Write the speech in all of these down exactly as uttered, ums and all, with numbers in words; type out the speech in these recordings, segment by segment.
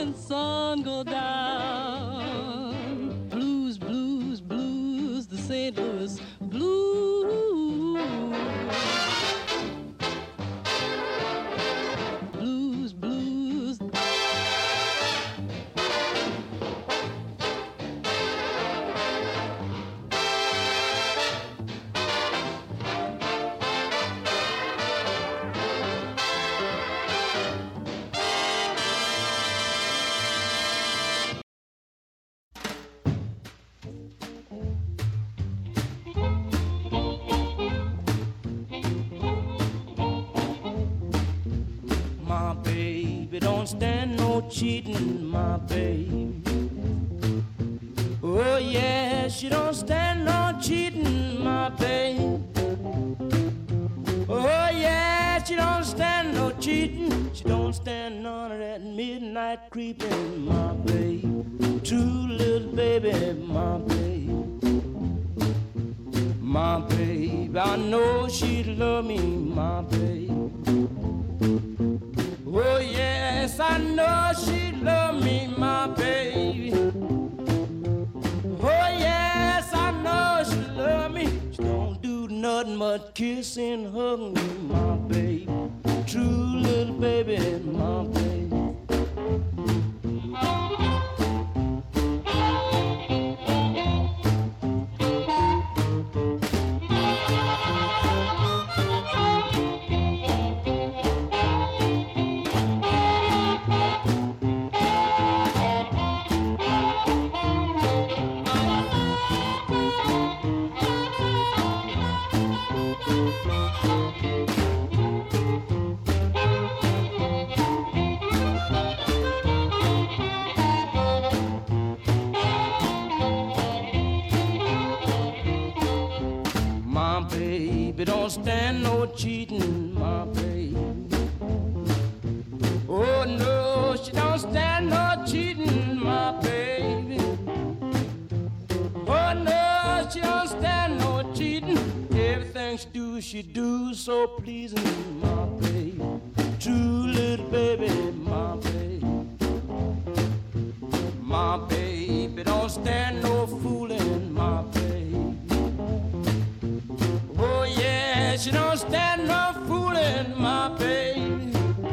when sun go down. Blues, blues, blues, the Saint Louis blues. Blues, blues. My baby don't stand no cheating, my baby. Oh yeah, she don't stand no cheating, my baby. Oh yeah, she don't stand no cheating. She don't stand none of that midnight creeping, my baby. True little baby, my baby. My baby, I know she'd love me, my baby. Oh yes, I know she love me, my baby. Oh yes, I know she love me. She don't do nothing but kiss and hug me, my baby. True little baby, my baby. My baby don't stand no cheating, my baby. Oh no, she don't stand no cheating, my baby. Oh no, she don't stand no cheating. Everything she do, she do so pleasing, my baby. True little baby, my baby. My baby don't stand no fooling, my baby. Oh yeah, she don't stand no fooling, my baby.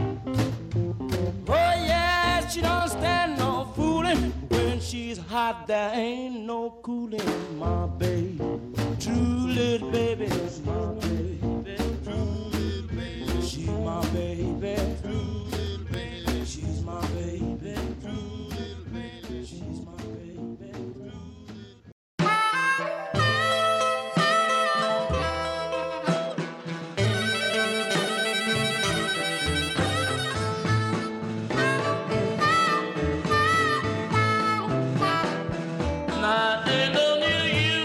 Oh yeah, she don't stand no fooling. When she's hot, there ain't no cooling, my baby. True little baby, my baby. True little baby, she's my baby. True little baby, she's my baby. True little baby, she's my baby. Now ain't no near you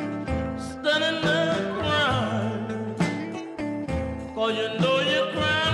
standing there crying, 'cause you know you're crying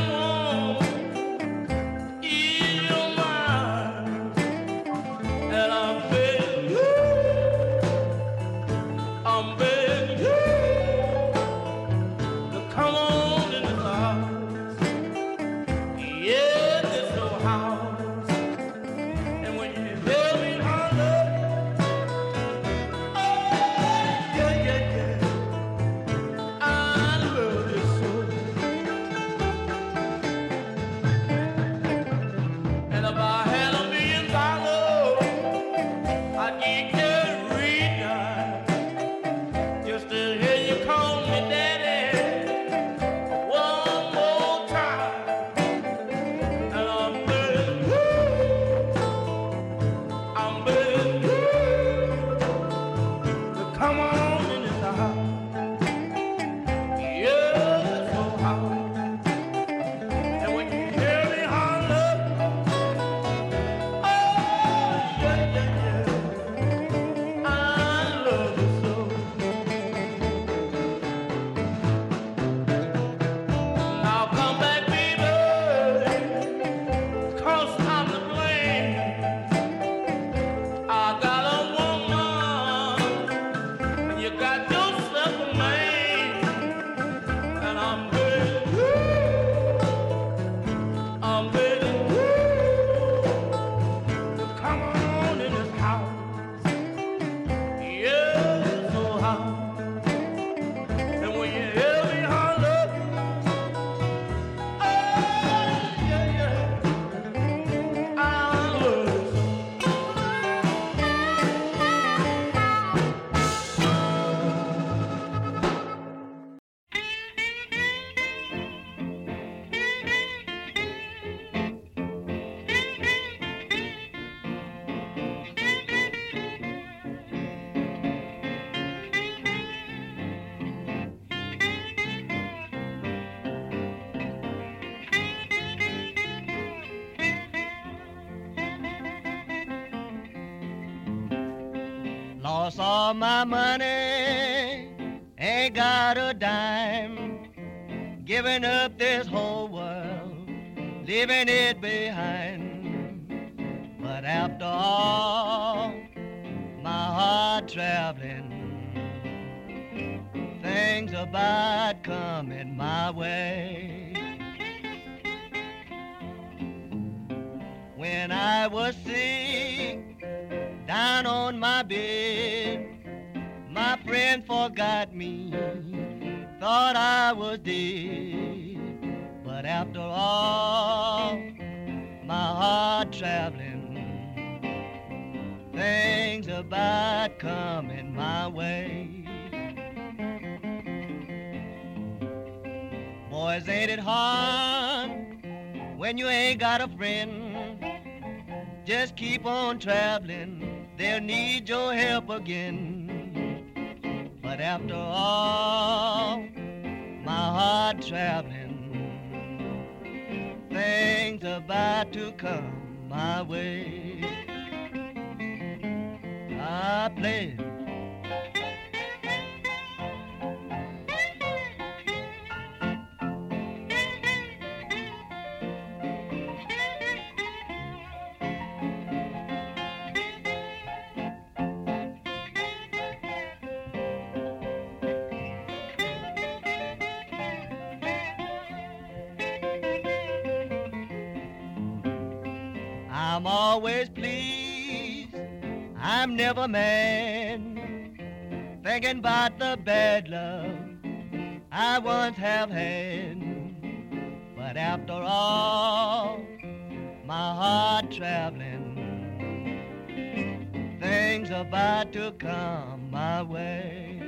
Lost all my money, ain't got a dime. Giving up this whole world, leaving it behind. But after all, my hard traveling, things about coming my way. When I was sick, down on my bed, my friend forgot me, thought I was dead. But after all, my hard traveling, things about coming my way. Boys, ain't it hard when you ain't got a friend? Just keep on traveling, they'll need your help again. But after all, my hard traveling, things about to come my way. I play. I'm always pleased, I'm never mad, thinking about the bad love I once have had. But after all, my hard traveling, things about to come my way.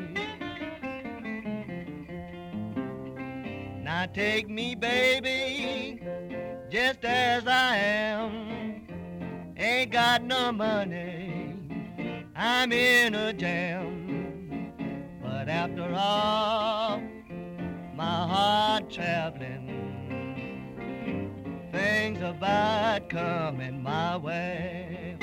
Now take me, baby, just as I am. Ain't got no money, I'm in a jam. But after all, my hard traveling, things about coming my way.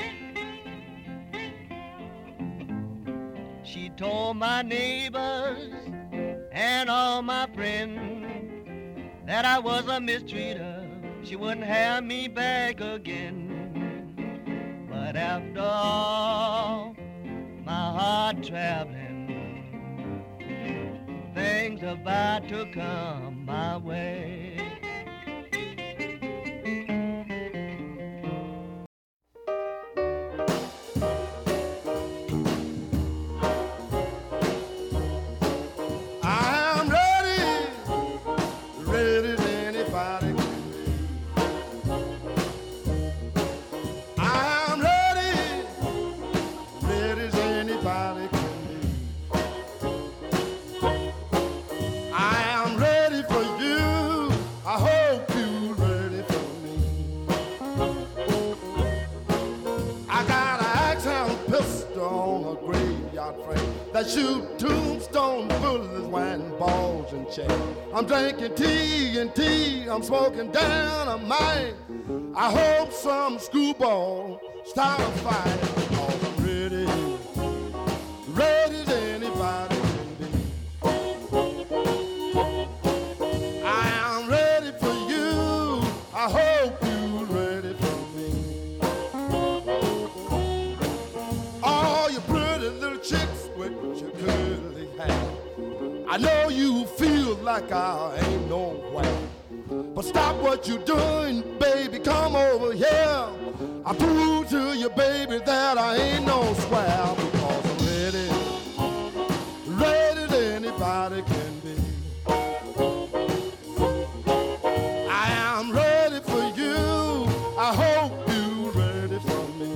She told my neighbors and all my friends that I was a mistreater, she wouldn't have me back again. But after all, my hard traveling, things about to come my way. I'm ready, ready as anybody. I'm ready, ready as anybody can be. I am ready for you. I hope you're ready for me. I got an axe-hound pistol on a graveyard frame that shoot tombstone bullets, wine balls and chains. I'm drinking tea and tea, I'm smoking down a mine. I hope some screwball start a fight. Cause I'm ready, ready as anybody can be. I am ready for you, I hope you're ready for me. All you pretty little chicks with your curly hair, I know you feel like I ain't nowhere. But stop what you're doing, baby, come over here. I prove to you, baby, that I ain't no square. Because I'm ready, ready as anybody can be. I am ready for you, I hope you're ready for me.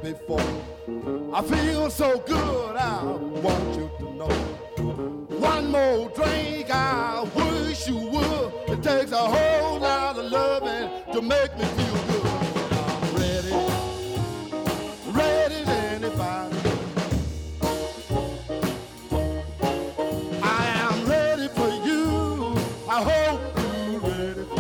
before. I feel so good, I want you to know. One more drink, I wish you would. It takes a whole lot of loving to make me feel good. I'm ready, ready as anybody. I am ready for you. I hope you're ready for me.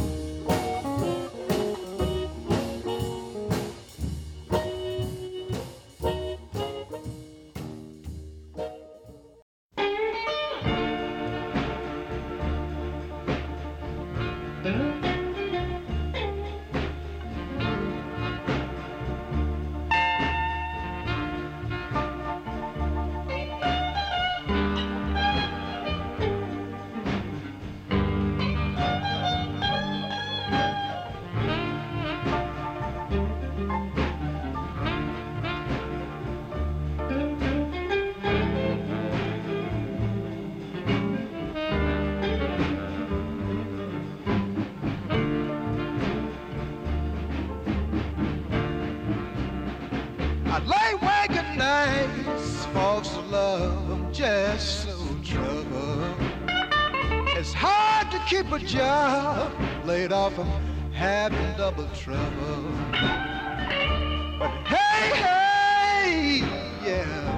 I lay awake at nights, folks love, I'm just so troubled. It's hard to keep a job, laid off, I'm having double trouble. But hey, hey, yeah,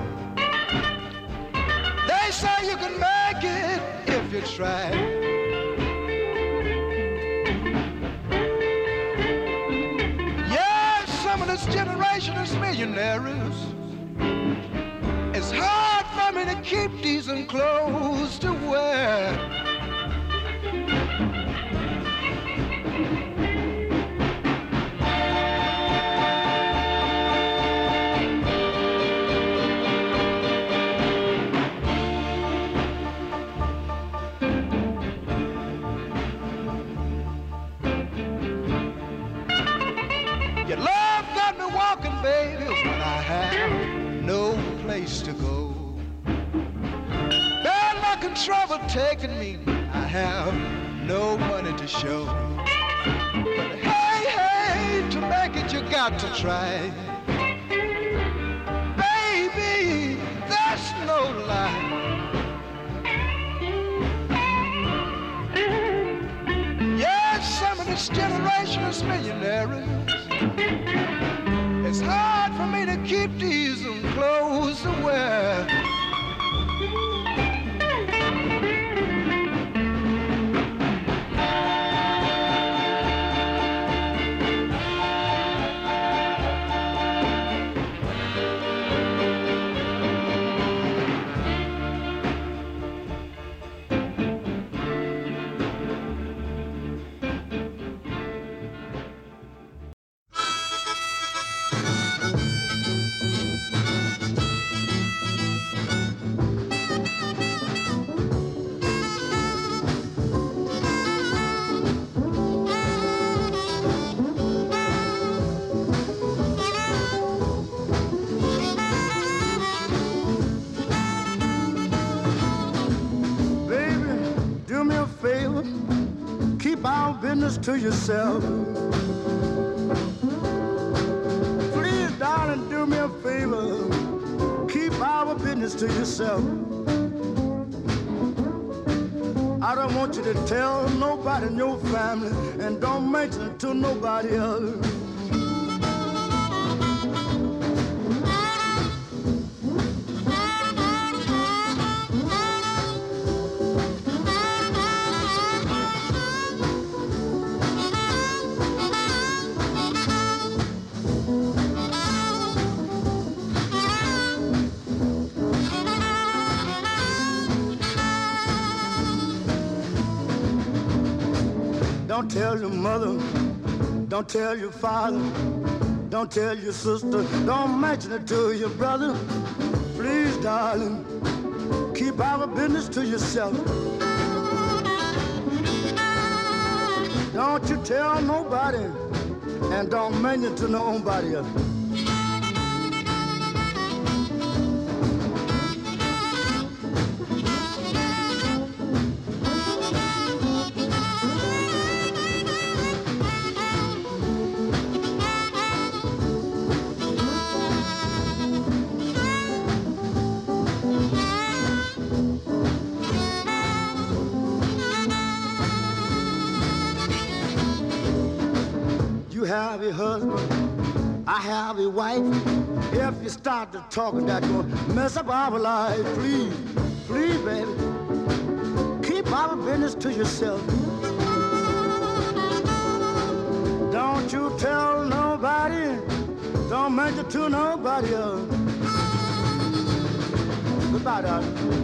they say you can make it if you try. This generation is millionaires. It's hard for me to keep decent clothes to wear. Your love got me walking, baby, when I have no place to go. Bad luck and trouble taking me, I have no money to show. But hey, hey, to make it you got to try. Baby, that's no lie. Yes, some of this generation is millionaires. It's hard for me to keep decent clothes to wear. Keep our business to yourself. Please, darling, do me a favor. Keep our business to yourself. I don't want you to tell nobody in your family, and don't mention it to nobody else. Don't tell your mother, don't tell your father, don't tell your sister, don't mention it to your brother. Please, darling, keep our business to yourself. Don't you tell nobody, and don't mention it to nobody else. have a wife. If you start to talking, that will mess up our life. Please, please, baby, keep our business to yourself. Don't you tell nobody, don't mention to nobody else. Goodbye, darling.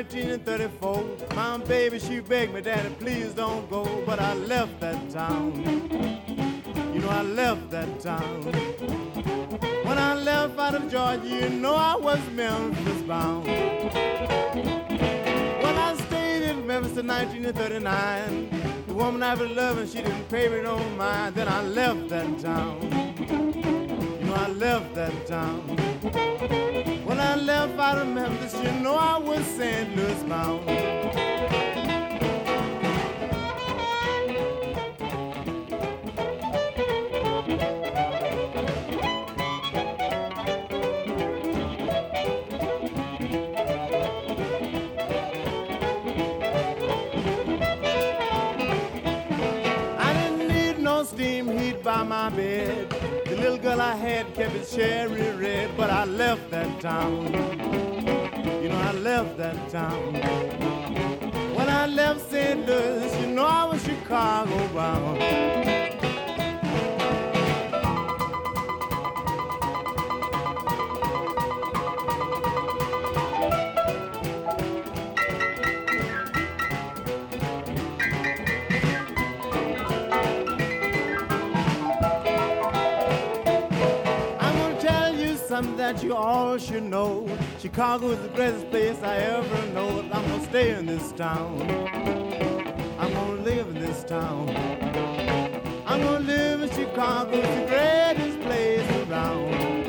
nineteen thirty-four. My baby, she begged me, Daddy, please don't go. But I left that town. You know, I left that town. When I left out of Georgia, you know I was Memphis bound. Well, I stayed in Memphis in nineteen thirty-nine. The woman I was loving, she didn't pay me no mind. Then I left that town. You know, I left that town. When I left out of Memphis, you know I was Saint Louis bound. Steam heat by my bed. The little girl I had kept it cherry red. But I left that town. You know, I left that town. When I left Saint Louis, you know I was Chicago bound. Something that you all should know. Chicago is the greatest place I ever know. I'm gonna stay in this town. I'm gonna live in this town. I'm gonna live in Chicago. It's the greatest place around.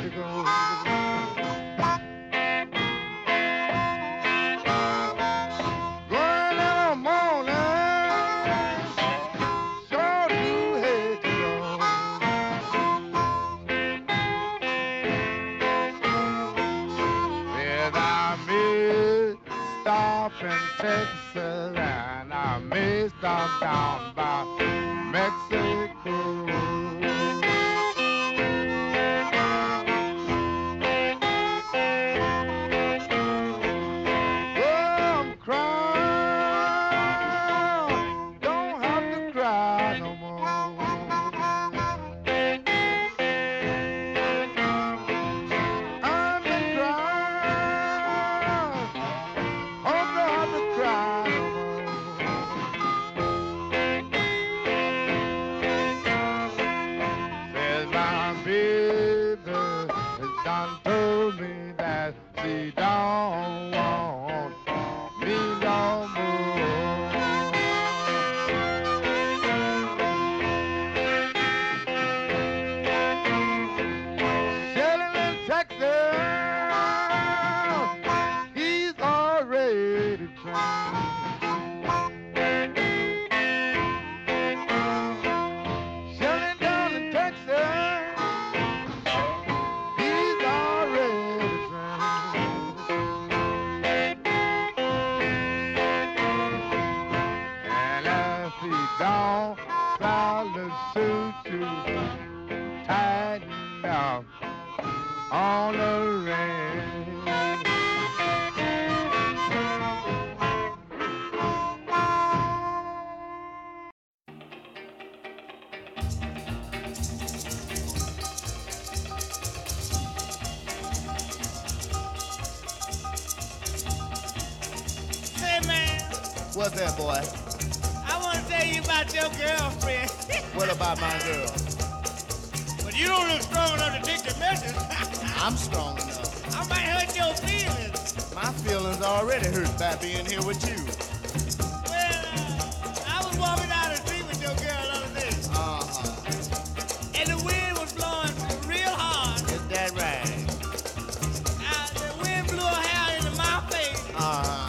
to go. Going in the morning, sure do hate to go. Yes, I may stop in Texas and I may stop down by Mexico. What's that, boy? I want to tell you about your girlfriend. What about my girl? But you don't look strong enough to take the message. I'm strong enough. I might hurt your feelings. My feelings already hurt by being here with you. Well, uh, I was walking down the street with your girl the other day. Uh-huh. And the wind was blowing real hard. Is that right? Uh, the wind blew her hair into my face. Uh-huh.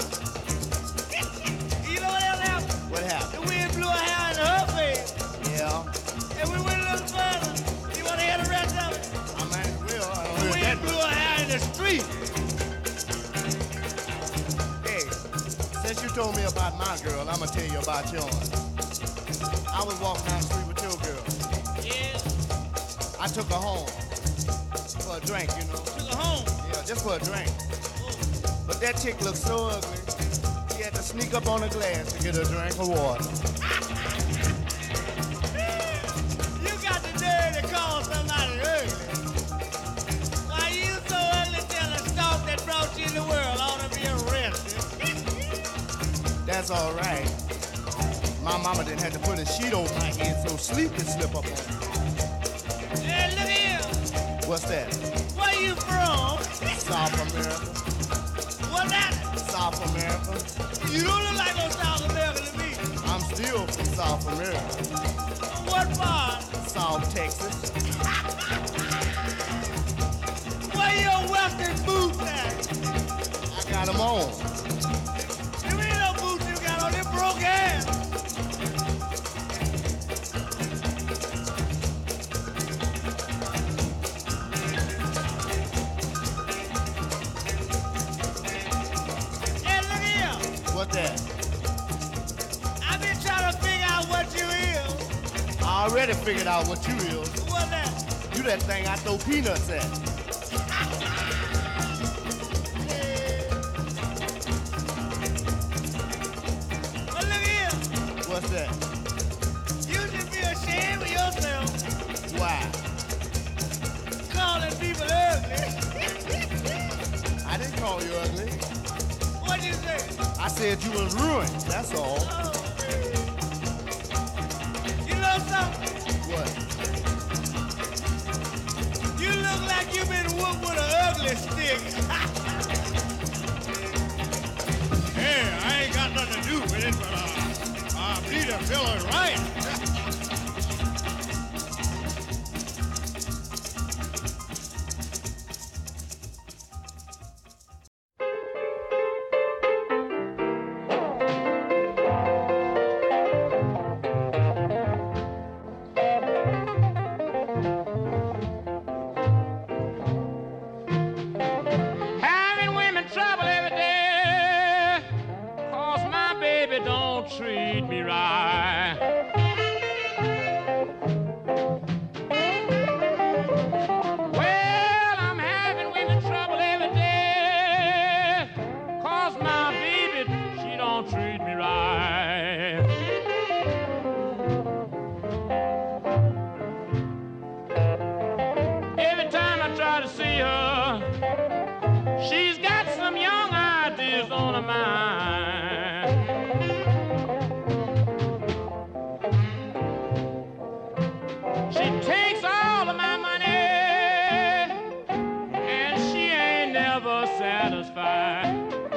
What happened? The wind blew her hair into her face. Yeah. And we went a little further. You want to hear the rest of it? I might as well. I The wind that blew her hair in the street. Hey, since you told me about my girl, I'm going to tell you about yours. I was walking down the street with your girl. Yeah. I took her home for a drink, you know. Took her home? Yeah, just for a drink. Oh. But that chick looked so ugly. She had to sneak up on the glass to get a drink of water. You got the nerve to call somebody ugly. Why, you so ugly till the stalk that brought you in the world ought to be arrested. That's all right. My mama didn't have to put a sheet over my head so sleep could slip up on me. Hey, look here. What's that? Where you from? South America. What's that? South America. You don't look like no South American to me. I'm still from South America. What part? South Texas. Where your western boots at? I got them on. There ain't no boots you got on. They broke ass. What's that? I've been trying to figure out what you is. I already figured out what you is. What's that? You that thing I throw peanuts at. Well, look here. What's that? You should be ashamed of yourself. Why? Calling people ugly. I didn't call you ugly. What'd you say? I said you was ruined, that's all. Oh. You know something? What? You look like you've been whooped with an ugly stick. Hey, I ain't got nothing to do with it, but uh, I believe the fellow's right. right. Well, I'm having women trouble every day, 'cause my baby, she don't treat me right. Every time I try to see her, she's got some young ideas on her mind. She takes all of my money, and she ain't never satisfied.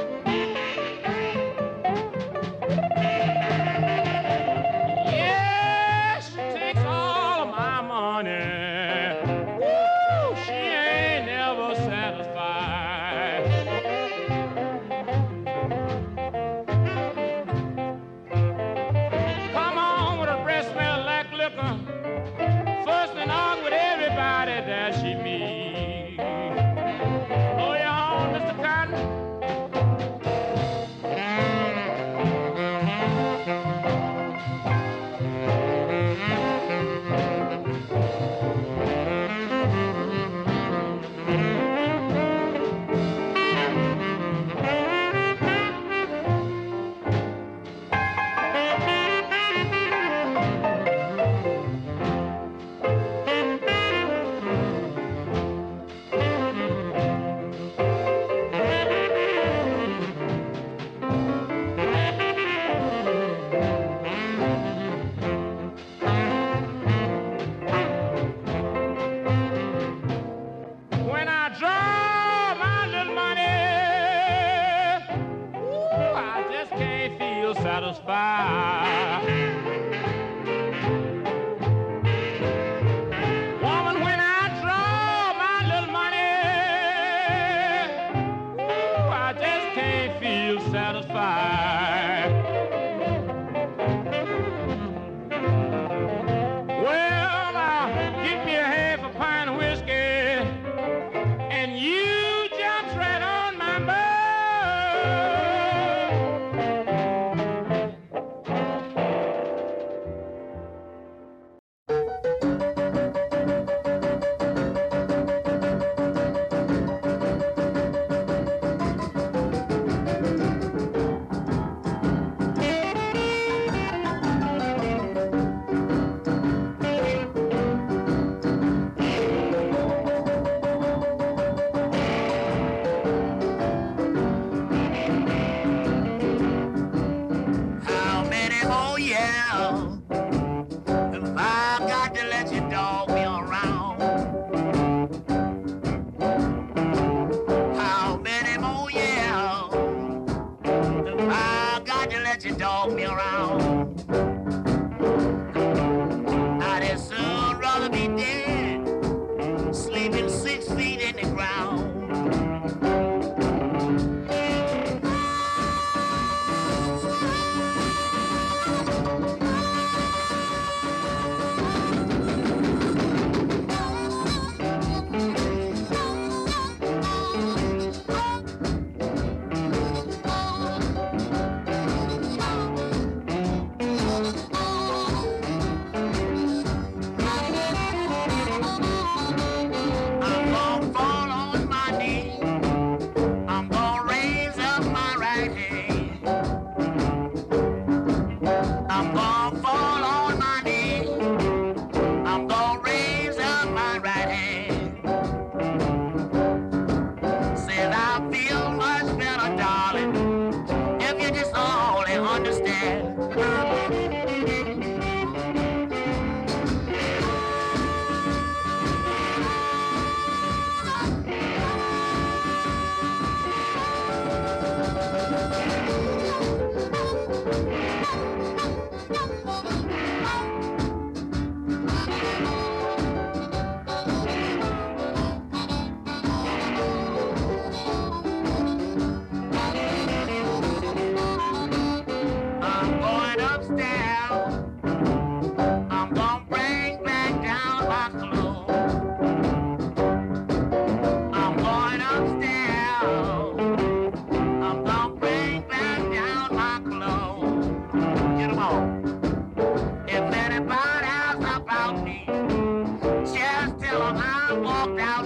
Yeah, she takes all of my money. Woo, she ain't never satisfied. Come on with a breath smell like liquor, fuss and argue with everybody that she meets. Oh, you on, Mister Cotton? When I draw my little money, ooh, I just can't feel satisfied. Woman, when I draw my little money, ooh, I just can't feel satisfied. Well, now, give me a half a pint of whiskey, and you jumped right on my mind. I walked out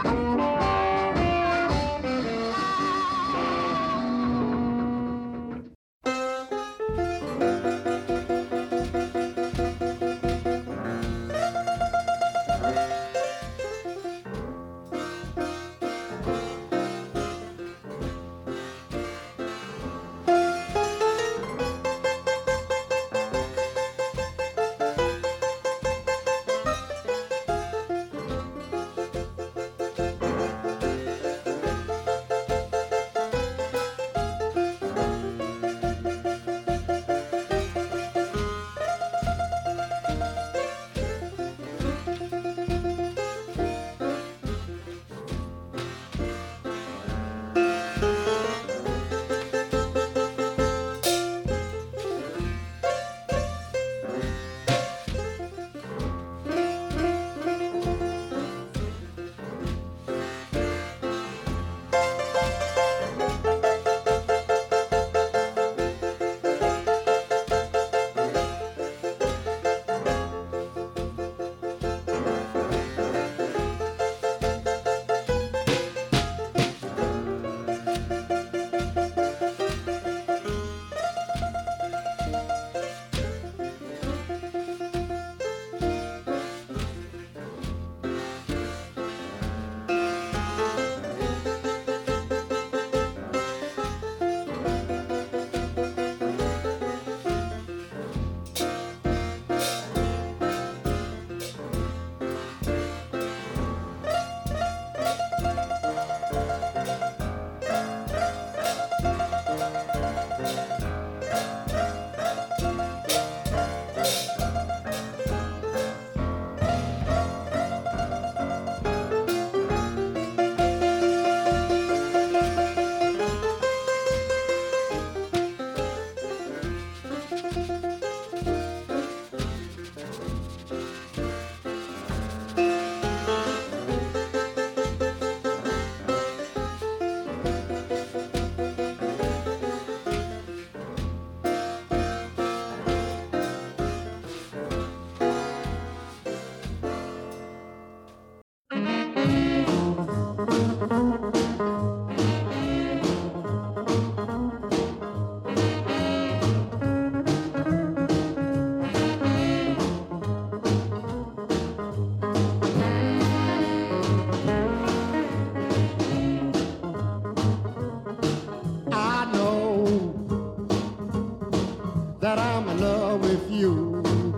that I'm in love with you.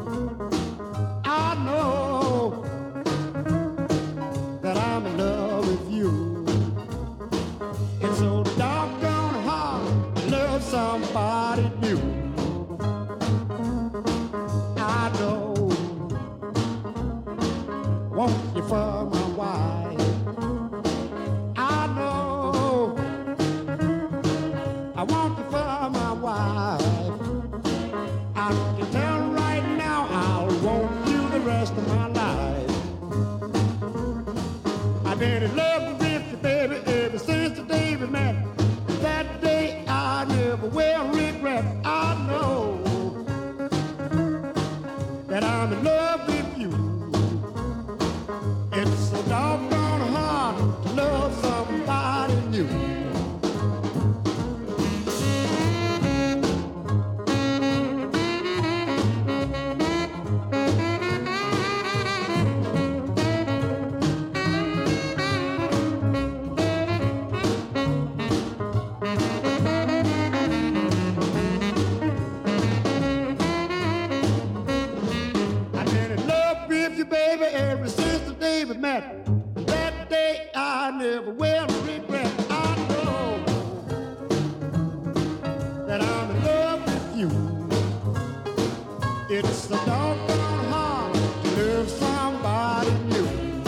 I know that I'm in love with you. It's so doggone hard to love somebody new. I know, want you for my wife. I know, I want you for my wife. I can tell right now I'll want you the rest of my life. I've been in love with you, baby, ever since the day we met. That day I never will regret. I know that I'm in love with you. It's so doggone hard to love somebody new. Baby, ever since the day we met, that day I never will regret. I know that I'm in love with you. It's so doggone hard to love somebody new.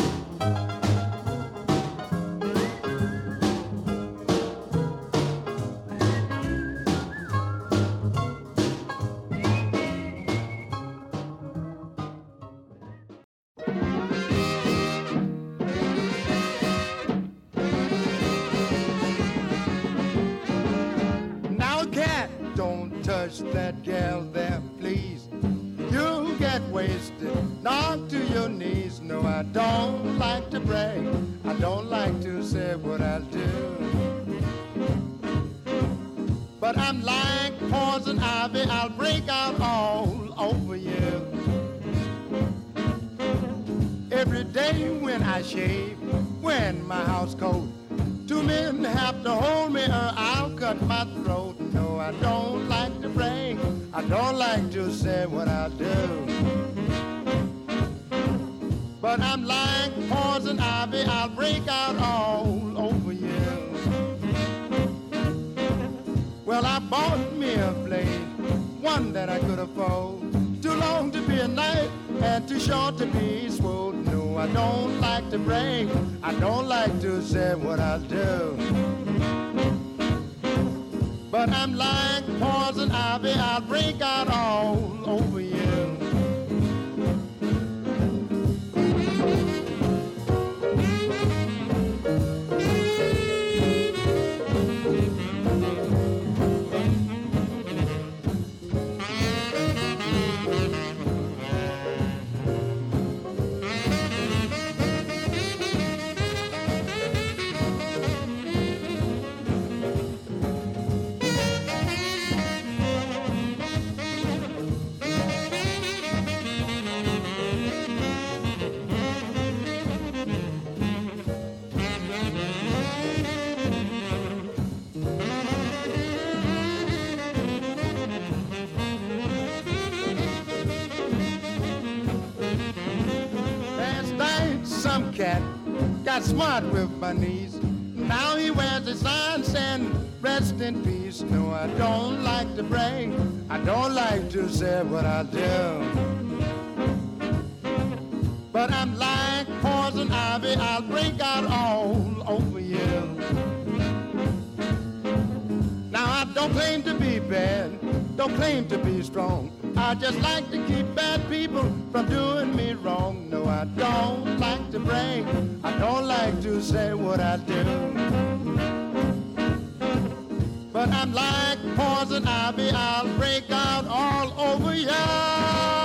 Touch that gal there, please. You'll get wasted, knocked to your knees. No, I don't like to brag. brag. I don't like to say what I do. But I'm like poison ivy, I'll break out all over you. Every day when I shave, when my house coat, two men have to hold me or I'll cut my throat. No, I don't like to brag, I don't like to say what I do. But I'm like poison ivy, I'll break out all over you. Well, I bought me a blade, one that I could afford. Too long to be a knife and too short to be swole. No, I don't like to brag, I don't like to say what I do. But I'm like poison ivy, I'll break out all over you. Cat got smart with my knees. Now he wears a sign saying rest in peace. No, I don't like to brag, I don't like to say what I do. But I'm like poison ivy, I'll break out all over you. Now I don't claim to be bad, don't claim to be strong. I just like to keep bad people from doing me wrong. No, I don't like to brag, I don't like to say what I do. But I'm like poison ivy, I'll break out all over ya.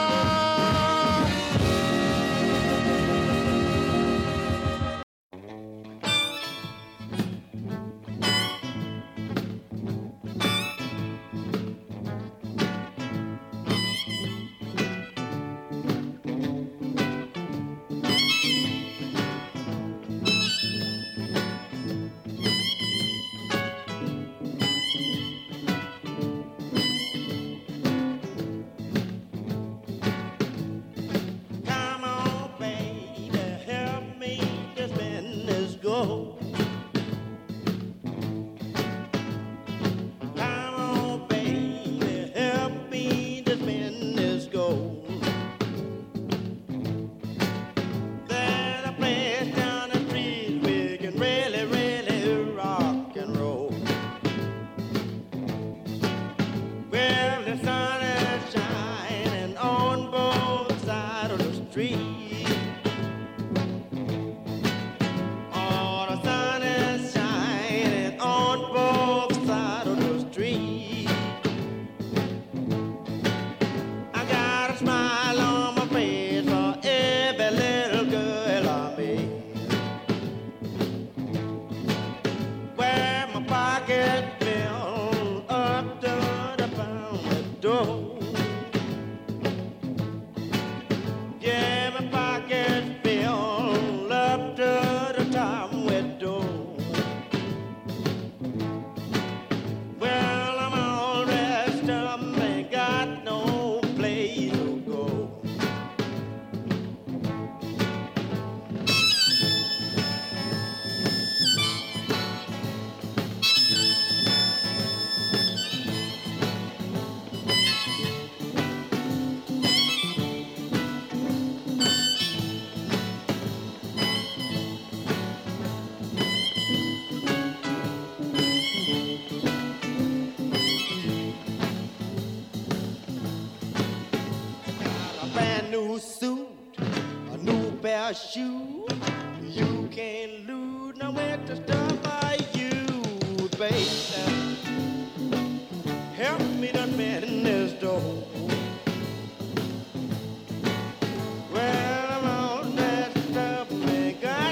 Shoe, you can't lose nowhere to stop by you, baby. Help me to mend this door. Well, I'm all dressed up and got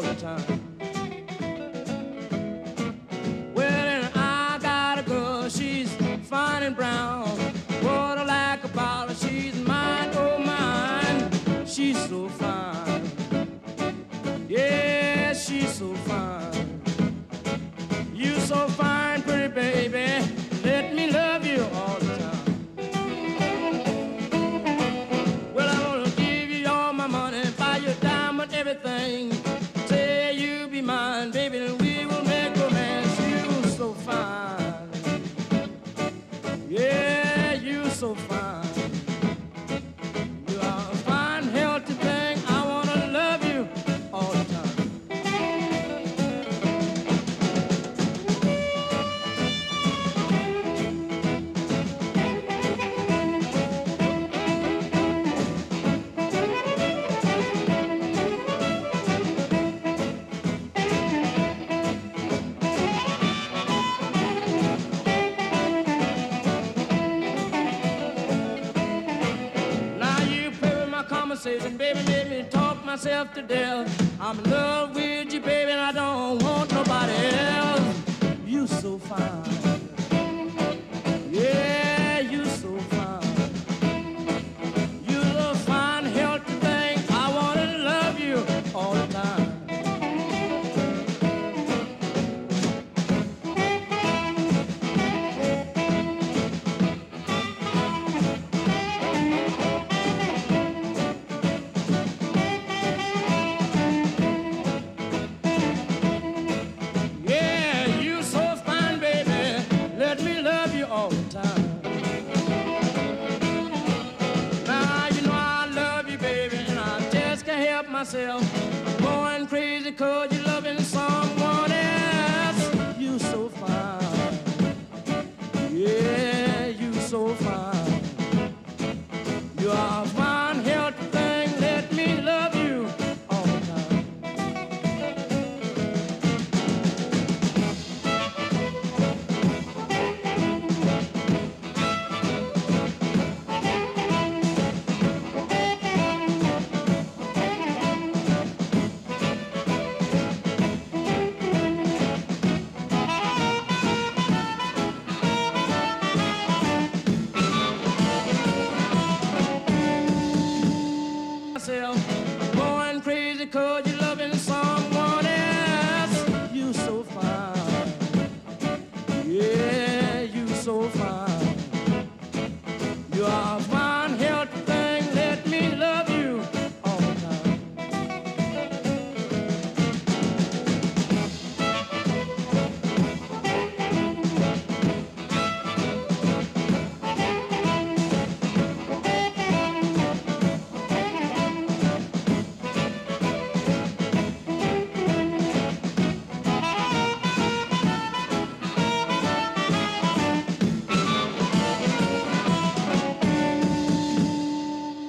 the time. Well, and I got a girl, she's fine and brown. What I like about her, she's mine, oh mine. She's so fine. Yeah, she's so fine. You so fine, pretty baby. Let me love you all the time. Well, I'm gonna give you all my money, buy you diamond, everything. Say you be mine, baby, and we will make romance. You so fine. Yeah, you so fine. You are a fine, healthy thing. I wanna love you all the time. Now you play with my conversation, baby, made me talk myself to death. I'm in love with you, baby, and I don't want nobody else. You so fine. Yeah, you so fine. You a fine, healthy thing. I wanna love you all the time. Yeah, you so fine, baby. Let me love you all the time. Now you know I love you, baby, and I just can't help myself. I'm going crazy 'cause you're loving someone else.